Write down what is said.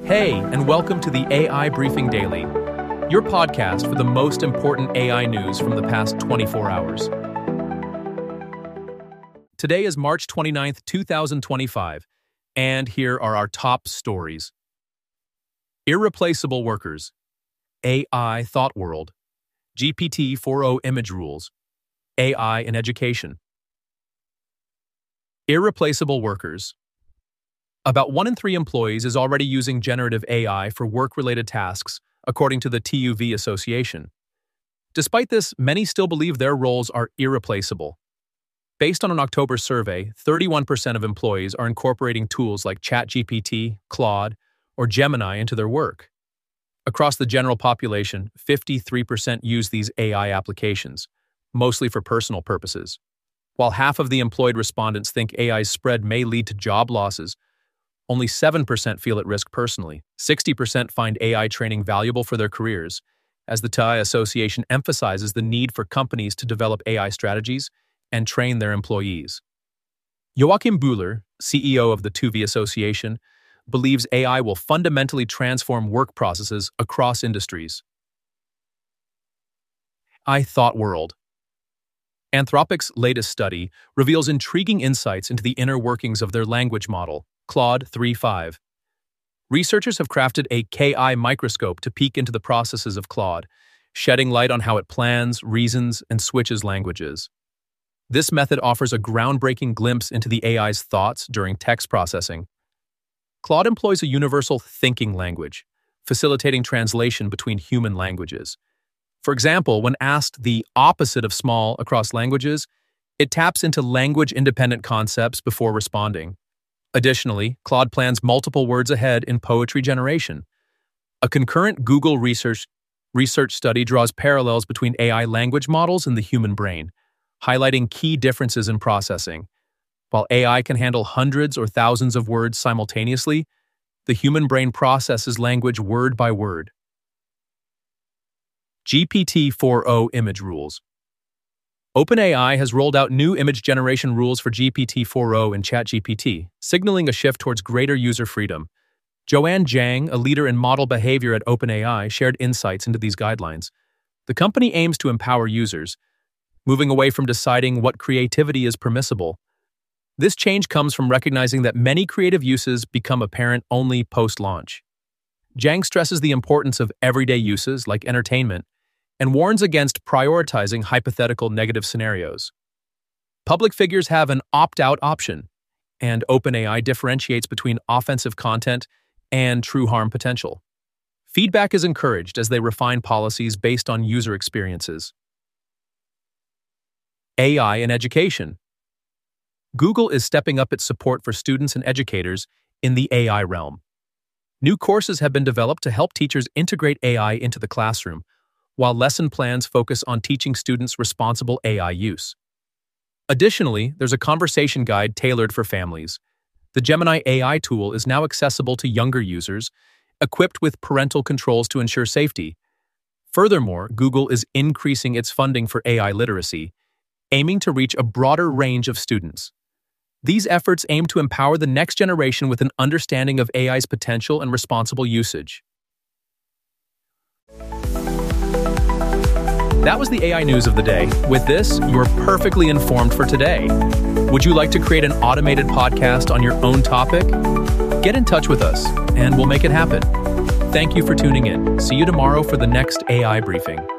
Hey, and welcome to the AI Briefing Daily, your podcast for the most important AI news from the past 24 hours. Today is March 29th, 2025, and here are our top stories. Irreplaceable workers, AI thought world, GPT-4o image rules, AI in education. Irreplaceable workers. About 1 in 3 employees is already using generative AI for work-related tasks, according to the TÜV Association. Despite this, many still believe their roles are irreplaceable. Based on an October survey, 31% of employees are incorporating tools like ChatGPT, Claude, or Gemini into their work. Across the general population, 53% use these AI applications, mostly for personal purposes. While half of the employed respondents think AI's spread may lead to job losses, only 7% feel at risk personally. 60% find AI training valuable for their careers, as the TÜV Association emphasizes the need for companies to develop AI strategies and train their employees. Joachim Bühler, CEO of the TÜV Association, believes AI will fundamentally transform work processes across industries. AI thought world. Anthropic's latest study reveals intriguing insights into the inner workings of their language model, Claude 3.5. Researchers have crafted a KI microscope to peek into the processes of Claude, shedding light on how it plans, reasons, and switches languages. This method offers a groundbreaking glimpse into the AI's thoughts during text processing. Claude employs a universal thinking language, facilitating translation between human languages. For example, when asked the opposite of small across languages, it taps into language-independent concepts before responding. Additionally, Claude plans multiple words ahead in poetry generation. A concurrent Google research study draws parallels between AI language models and the human brain, highlighting key differences in processing. While AI can handle hundreds or thousands of words simultaneously, the human brain processes language word by word. GPT-4o image rules. OpenAI has rolled out new image generation rules for GPT-4o and ChatGPT, signaling a shift towards greater user freedom. Joanne Zhang, a leader in model behavior at OpenAI, shared insights into these guidelines. The company aims to empower users, moving away from deciding what creativity is permissible. This change comes from recognizing that many creative uses become apparent only post-launch. Zhang stresses the importance of everyday uses like entertainment, and warns against prioritizing hypothetical negative scenarios. Public figures have an opt-out option, and OpenAI differentiates between offensive content and true harm potential. Feedback is encouraged as they refine policies based on user experiences. AI in education. Google is stepping up its support for students and educators in the AI realm. New courses have been developed to help teachers integrate AI into the classroom, while lesson plans focus on teaching students responsible AI use. Additionally, there's a conversation guide tailored for families. The Gemini AI tool is now accessible to younger users, equipped with parental controls to ensure safety. Furthermore, Google is increasing its funding for AI literacy, aiming to reach a broader range of students. These efforts aim to empower the next generation with an understanding of AI's potential and responsible usage. That was the AI news of the day. With this, you're perfectly informed for today. Would you like to create an automated podcast on your own topic? Get in touch with us, and we'll make it happen. Thank you for tuning in. See you tomorrow for the next AI briefing.